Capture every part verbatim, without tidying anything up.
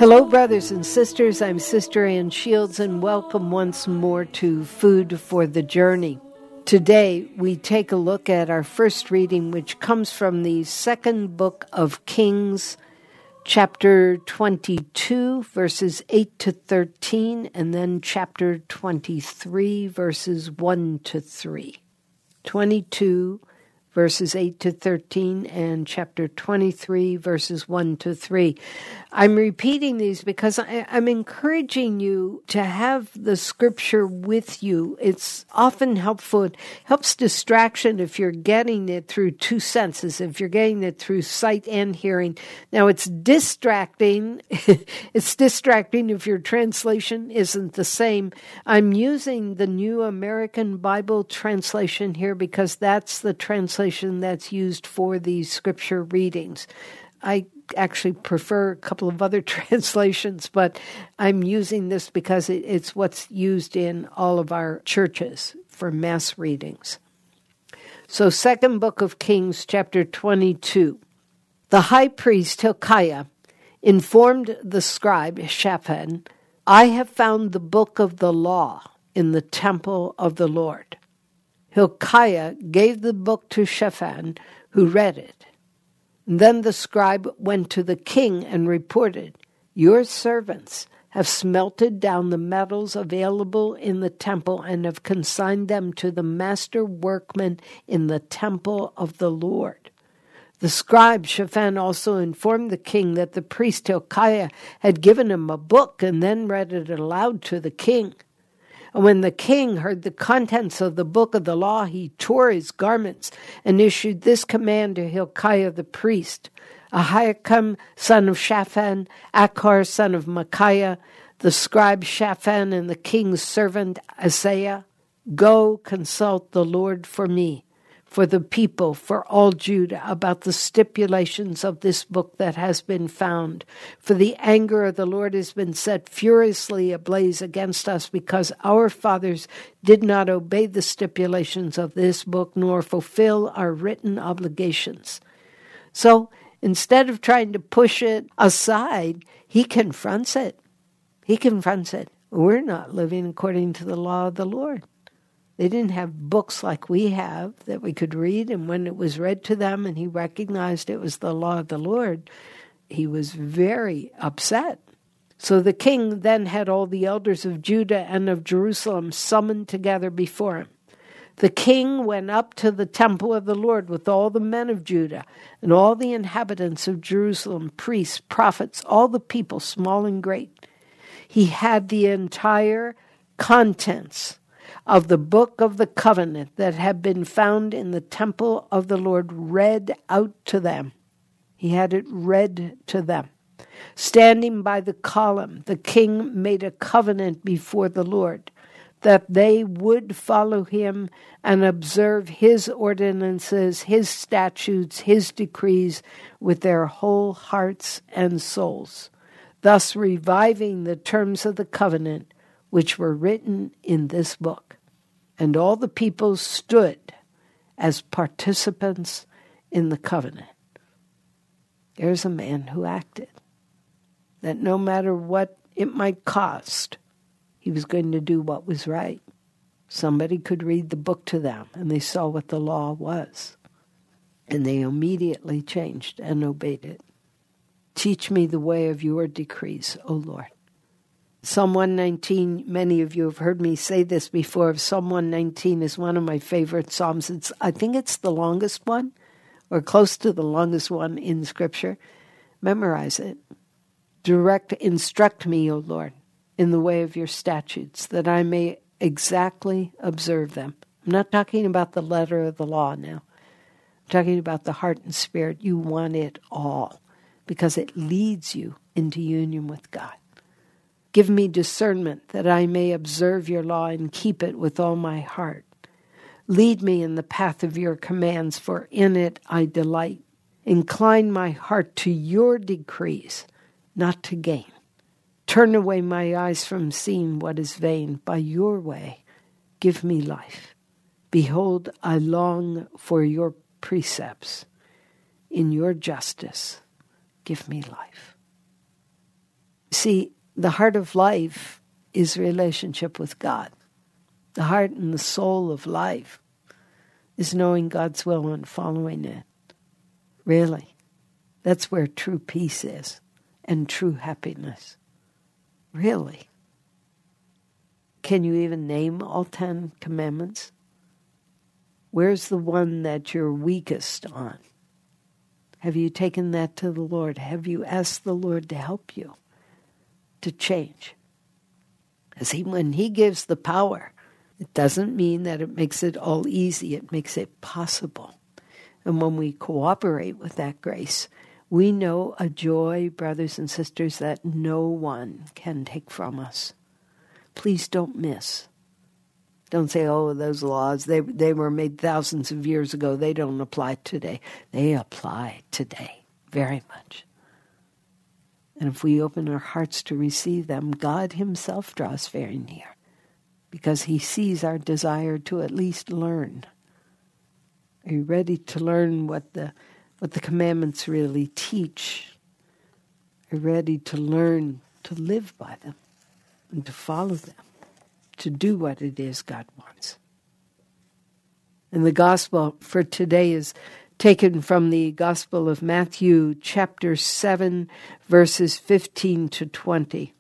Hello, brothers and sisters. I'm Sister Ann Shields, and welcome once more to Food for the Journey. Today, we take a look at our first reading, which comes from the second book of Kings, chapter twenty-two, verses eight to thirteen, and then chapter twenty-three, verses one to three. twenty-two, verses eight to thirteen, and chapter twenty-three, verses one to three. I'm repeating these because I, I'm encouraging you to have the scripture with you. It's often helpful. It helps distraction if you're getting it through two senses, if you're getting it through sight and hearing. Now, it's distracting. It's distracting if your translation isn't the same. I'm using the New American Bible translation here because that's the translation that's used for these scripture readings. I actually prefer a couple of other translations, but I'm using this because it, it's what's used in all of our churches for mass readings. So, second book of Kings, chapter twenty-two. The high priest Hilkiah informed the scribe Shaphan, "I have found the book of the law in the temple of the Lord." Hilkiah gave the book to Shaphan, who read it. Then the scribe went to the king and reported, "Your servants have smelted down the metals available in the temple and have consigned them to the master workmen in the temple of the Lord." The scribe Shaphan also informed the king that the priest Hilkiah had given him a book and then read it aloud to the king. And when the king heard the contents of the book of the law, he tore his garments and issued this command to Hilkiah the priest: "Ahikam, son of Shaphan, Achar, son of Micaiah, the scribe Shaphan, and the king's servant Isaiah, go consult the Lord for me, for the people, for all Judah, about the stipulations of this book that has been found. For the anger of the Lord has been set furiously ablaze against us, because our fathers did not obey the stipulations of this book, nor fulfill our written obligations." So instead of trying to push it aside, he confronts it. He confronts it. We're not living according to the law of the Lord. They didn't have books like we have that we could read, and when it was read to them and he recognized it was the law of the Lord, he was very upset. So the king then had all the elders of Judah and of Jerusalem summoned together before him. The king went up to the temple of the Lord with all the men of Judah and all the inhabitants of Jerusalem, priests, prophets, all the people, small and great. He had the entire contents of the book of the covenant that had been found in the temple of the Lord read out to them. He had it read to them. Standing by the column, the king made a covenant before the Lord that they would follow him and observe his ordinances, his statutes, his decrees with their whole hearts and souls, thus reviving the terms of the covenant which were written in this book. And all the people stood as participants in the covenant. There's a man who acted that no matter what it might cost, he was going to do what was right. Somebody could read the book to them, and they saw what the law was. And they immediately changed and obeyed it. Teach me the way of your decrees, O Lord. Psalm one nineteen, many of you have heard me say this before. Psalm one nineteen is one of my favorite psalms. It's, I think it's the longest one, or close to the longest one in Scripture. Memorize it. Direct, instruct me, O Lord, in the way of your statutes, that I may exactly observe them. I'm not talking about the letter of the law now. I'm talking about the heart and spirit. You want it all, because it leads you into union with God. Give me discernment that I may observe your law and keep it with all my heart. Lead me in the path of your commands, for in it I delight. Incline my heart to your decrees, not to gain. Turn away my eyes from seeing what is vain. By your way, give me life. Behold, I long for your precepts. In your justice, give me life. See, the heart of life is relationship with God. The heart and the soul of life is knowing God's will and following it. Really. That's where true peace is and true happiness. Really. Can you even name all ten commandments? Where's the one that you're weakest on? Have you taken that to the Lord? Have you asked the Lord to help you to change? Because he, when he gives the power, it doesn't mean that it makes it all easy. It makes it possible. And when we cooperate with that grace, we know a joy, brothers and sisters, that no one can take from us. Please don't miss. Don't say, oh, those laws, they they were made thousands of years ago. They don't apply today. They apply today very much. And if we open our hearts to receive them, God himself draws very near because he sees our desire to at least learn. Are you ready to learn what the what the commandments really teach? Are you ready to learn to live by them and to follow them, to do what it is God wants? And the gospel for today is taken from the Gospel of Matthew, chapter seven, verses fifteen to twenty.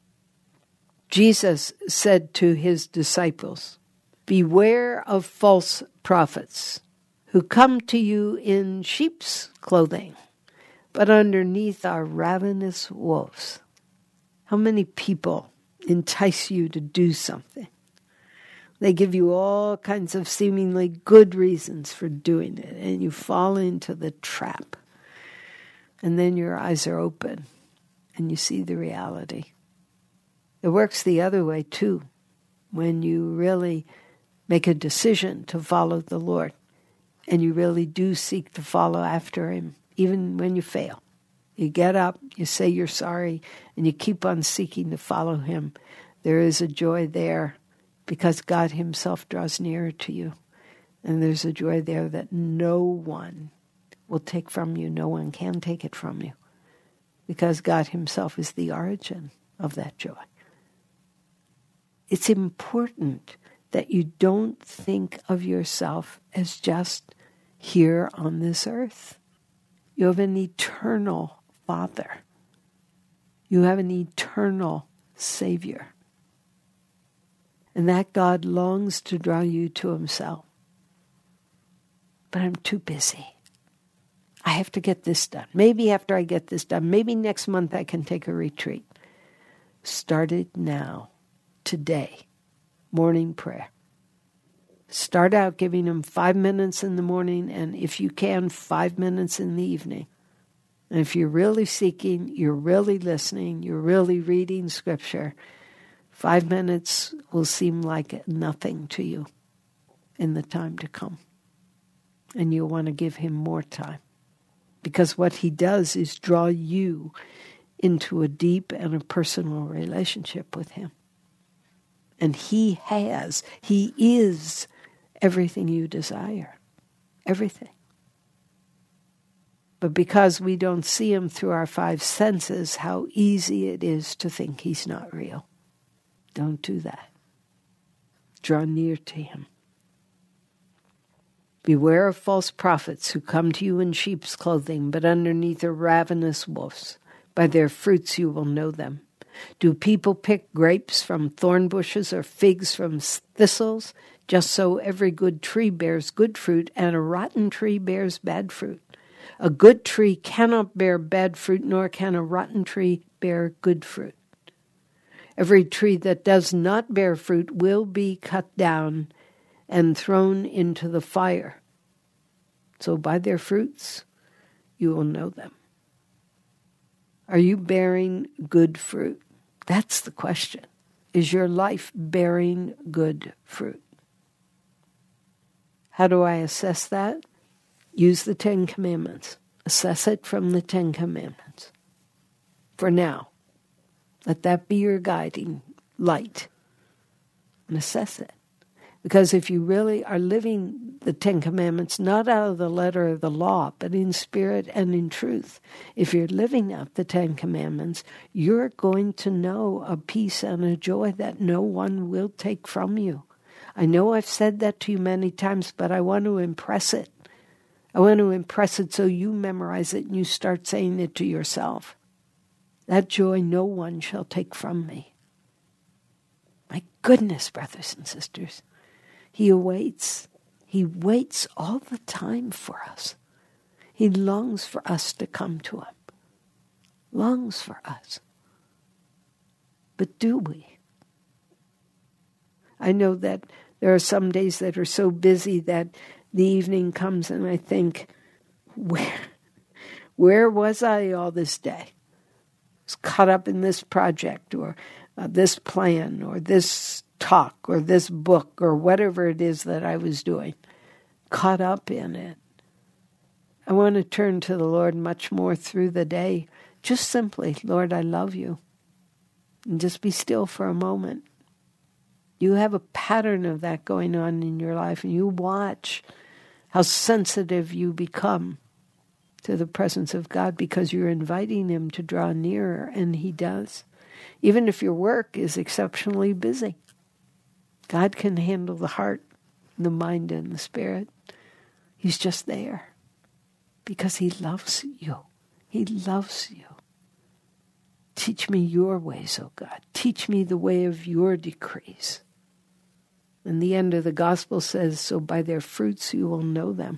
Jesus said to his disciples, "Beware of false prophets, who come to you in sheep's clothing, but underneath are ravenous wolves." How many people entice you to do something? They give you all kinds of seemingly good reasons for doing it, and you fall into the trap. And then your eyes are open, and you see the reality. It works the other way, too, when you really make a decision to follow the Lord, and you really do seek to follow after him, even when you fail. You get up, you say you're sorry, and you keep on seeking to follow him. There is a joy there because God himself draws nearer to you. And there's a joy there that no one will take from you. No one can take it from you because God himself is the origin of that joy. It's important that you don't think of yourself as just here on this earth. You have an eternal Father. You have an eternal Savior. And that God longs to draw you to himself. But I'm too busy. I have to get this done. Maybe after I get this done, maybe next month I can take a retreat. Start it now, today, morning prayer. Start out giving him five minutes in the morning, and if you can, five minutes in the evening. And if you're really seeking, you're really listening, you're really reading Scripture, five minutes will seem like nothing to you in the time to come. And you'll want to give him more time. Because what he does is draw you into a deep and a personal relationship with him. And he has, he is everything you desire. Everything. But because we don't see him through our five senses, how easy it is to think he's not real. Don't do that. Draw near to him. Beware of false prophets who come to you in sheep's clothing, but underneath are ravenous wolves. By their fruits you will know them. Do people pick grapes from thorn bushes or figs from thistles? Just so every good tree bears good fruit, and a rotten tree bears bad fruit. A good tree cannot bear bad fruit, nor can a rotten tree bear good fruit. Every tree that does not bear fruit will be cut down and thrown into the fire. So by their fruits you will know them. Are you bearing good fruit? That's the question. Is your life bearing good fruit? How do I assess that? Use the Ten Commandments. Assess it from the Ten Commandments. For now, let that be your guiding light. And assess it. Because if you really are living the Ten Commandments, not out of the letter of the law, but in spirit and in truth, if you're living out the Ten Commandments, you're going to know a peace and a joy that no one will take from you. I know I've said that to you many times, but I want to impress it. I want to impress it so you memorize it and you start saying it to yourself. That joy no one shall take from me. My goodness, brothers and sisters. He awaits. He waits all the time for us. He longs for us to come to him. Longs for us. But do we? I know that there are some days that are so busy that the evening comes and I think, where, where was I all this day? I was caught up in this project or uh, this plan or this talk or this book or whatever it is that I was doing, caught up in it. I want to turn to the Lord much more through the day. Just simply, Lord, I love you. And just be still for a moment. You have a pattern of that going on in your life, and you watch how sensitive you become to the presence of God because you're inviting him to draw nearer, and he does. Even if your work is exceptionally busy. God can handle the heart, the mind, and the spirit. He's just there because he loves you. He loves you. Teach me your ways, O God. Teach me the way of your decrees. And the end of the gospel says, so by their fruits you will know them.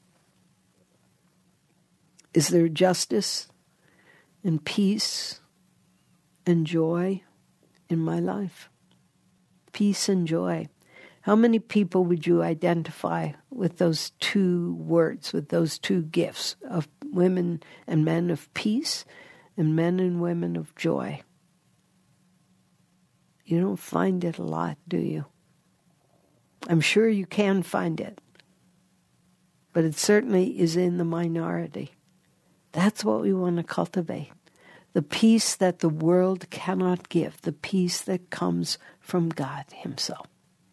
Is there justice and peace and joy in my life? Peace and joy. How many people would you identify with those two words, with those two gifts of women and men of peace and men and women of joy? You don't find it a lot, do you? I'm sure you can find it, but it certainly is in the minority. That's what we want to cultivate. The peace that the world cannot give, the peace that comes from God himself.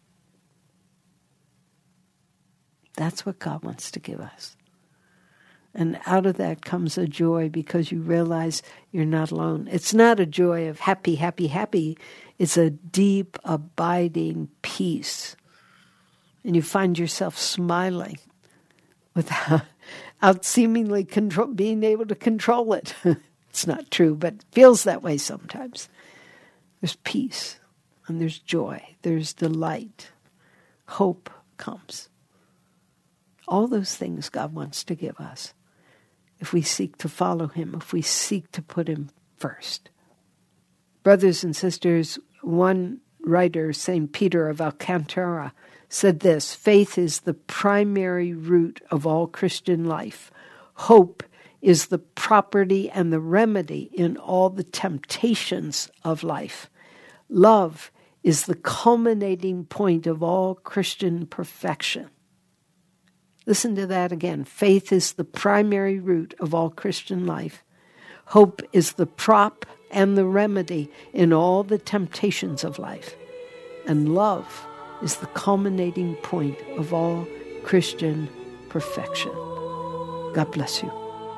That's what God wants to give us. And out of that comes a joy because you realize you're not alone. It's not a joy of happy, happy, happy. It's a deep, abiding peace. And you find yourself smiling without seemingly control, being able to control it. It's not true, but it feels that way sometimes. There's peace, and there's joy, there's delight. Hope comes. All those things God wants to give us if we seek to follow him, if we seek to put him first. Brothers and sisters, one writer, Saint Peter of Alcantara, said this: faith is the primary root of all Christian life. Hope is the property and the remedy in all the temptations of life. Love is the culminating point of all Christian perfection. Listen to that again. Faith is the primary root of all Christian life. Hope is the prop and the remedy in all the temptations of life. And love is the culminating point of all Christian perfection. God bless you.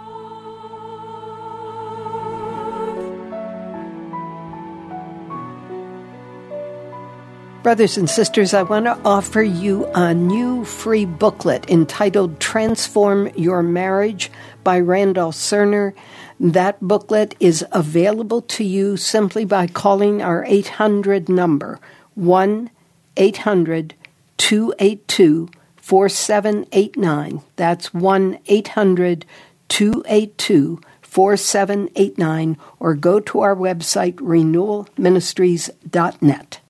Brothers and sisters, I want to offer you a new free booklet entitled Transform Your Marriage by Randall Cerner. That booklet is available to you simply by calling our eight hundred number, one eight hundred two eight two four seven eight nine. That's one eight hundred two eight two four seven eight nine, or go to our website, renewal ministries dot net.